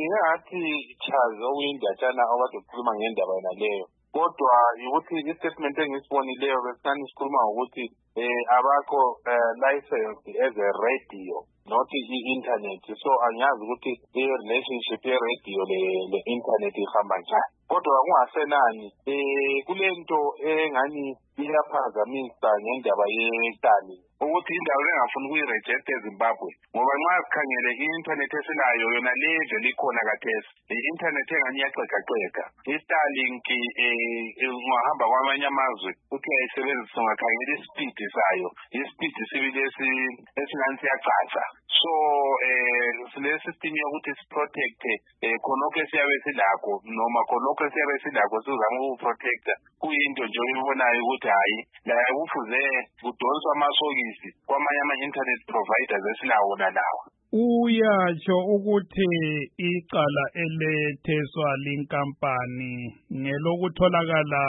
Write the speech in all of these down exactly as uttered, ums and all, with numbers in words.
ngingathi chaza okuyindatshana okade ukhuluma ngendaba yona leyo. Kodwa ukuthi i-statement engisibonileyo besani sikhuluma ngokuthi eh abakho license as a radio not i-internet, so angiyazi ukuthi i-relationship ye-radio le-internet ihamba njani. Kodwa kungasenani eh kulento engani iyaphazamisa ngendaba yetali ukuthi indawo engafuni ukuyi-reject eZimbabwe ngoba nxa sikhangele i-internet esilayo yona leve likhona kathesi i-internet engani iyaxegaxega. I-Starlink ungahamba kwamanye amazwe uthi uyayisebenzisa ungakhangela i-speed sayo i-speed sibili esingani siyacaca. So eh sile system yokuthi siprotect eh khonokho siyabe silakho noma khonokho siyabe silakho sizama ukuprotecta kuyinto nje oyibonayo ukuthi hayi la kufuze kudonswa amasokisi kwamanye ama-internet providers esilawo nalawa. Uyatsho ukuthi icala eletheswa linkampani ngelokutholakala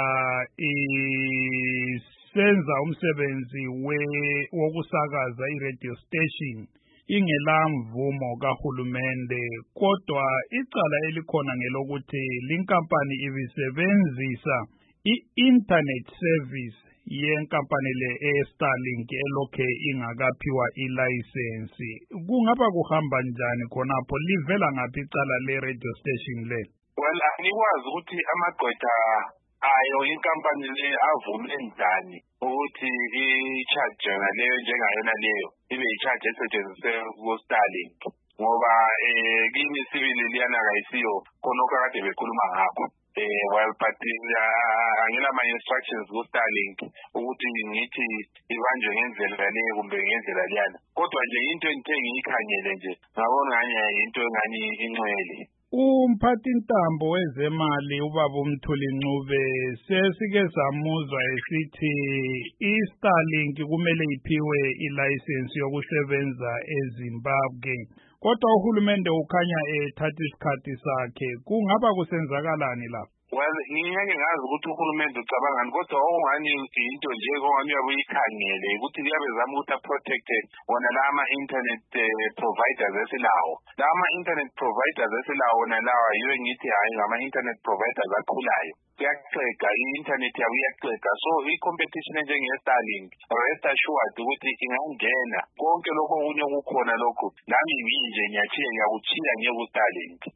isenza umsebenzi wokusakaza i-radio station ingelamvumo kahulumende, kodwa icala elikhona ngelokuthi linkampani ibisebenzisa i-internet service yenkampani le e-Starlink elokhe ingakaphiwa i-license. Kungaba kuhamba njani khonapho? Livela ngaphi icala le-radio station le? Well, angikwazi ukuthi amagqwetha ayo inkampani le avume njani ukuthi i-charge yona leyo njengayona leyo ibe i-charge esetshenziswe ku-Starlink ngoba eh kimi sibili liyana kayisiyo khonokho kade bekhuluma ngakho. Eh well but angilama instructions ku-Starlink ukuthi ngithi ibanjwe ngendlela leyo kumbe ngendlela leyana. Kodwa nje into engithe ngiyikhangele nje ngabona ngani into engani ingcwele. Umphathi ntambo wezemali ubaba uMthuli Ncube sesike samuzwa esithi i-Starlink kumele iphiwe i-license yokusebenza eZimbabwe, kodwa uhulumende ukhanya ethatha isikhathi sakhe. Kungaba kusenzakalani lapho? Well, ngiyake ngazi ukuthi uhulumende ucabangani kodwa ongani into nje ongani uyabuyikhangele ukuthi kuyabe zama ukuthi protect wona lama internet providers esilawo. Lama internet providers esilawo nalawa yiyo ngithi hayi ngama internet providers akhulayo. Kuyaxega i-internet yabo iyaxega, so i-competition njenge-Starlink rest assured ukuthi ingangena konke lokho okunye okukhona lokho nami nginje ngiyachiya ngiyakuchiya ngiye ku-Starlink.